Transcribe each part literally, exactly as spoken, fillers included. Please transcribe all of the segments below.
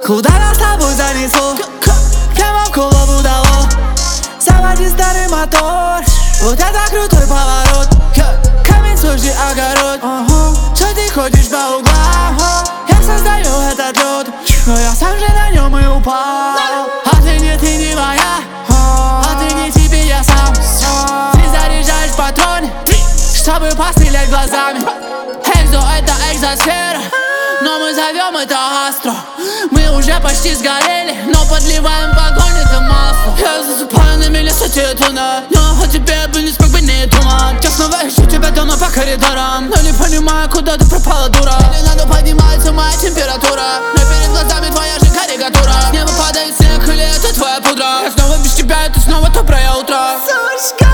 Куда нас с тобой занесло? Прямо в голову дало. Заводи старый мотор. Вот это крутой поворот. Камень, служи огород. Что ты ходишь по углам? Я создаю этот лед, но я сам же на нем и упал. А ты не, ты не моя, а ты не тебе, я сам. Ты заряжаешь патрон, чтобы пострелять глазами. Экзо — это экзосфера, но мы зовем это астро. Мы уже почти сгорели, но подливаем в огонь это масло. Я засыпаю на миллисоте тона, но от тебя бы не смог бы не думать. Я снова ищу тебя дома по коридорам, но не понимаю, куда ты пропала, дура. Или надо поднимается моя температура, но перед глазами твоя же карикатура. С неба падает снег, или это твоя пудра? Я снова без тебя, это снова доброе утро. Сучка,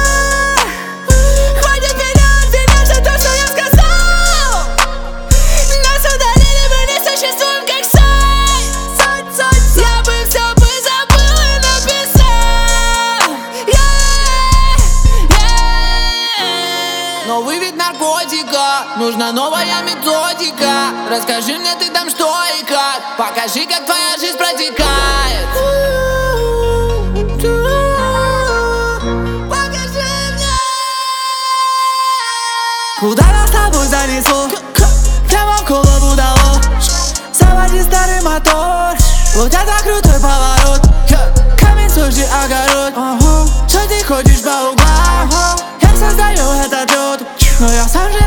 хватит меня обвинять за то, что я сказал. Нас удалили, мы не существуем как сайт. Я бы все бы забыл и написал. yeah, yeah. Новый вид наркотика, нужна новая методика. Расскажи мне ты там что и как, покажи, как твоя жизнь протекает. Покажи мне. Куда нас с тобой занесло? Прямо в голову дало. Заводи старый мотор. Вот это крутой поворот. Камень, служи огород. Что ты ходишь по углам? Я создаю этот лед, но я сам же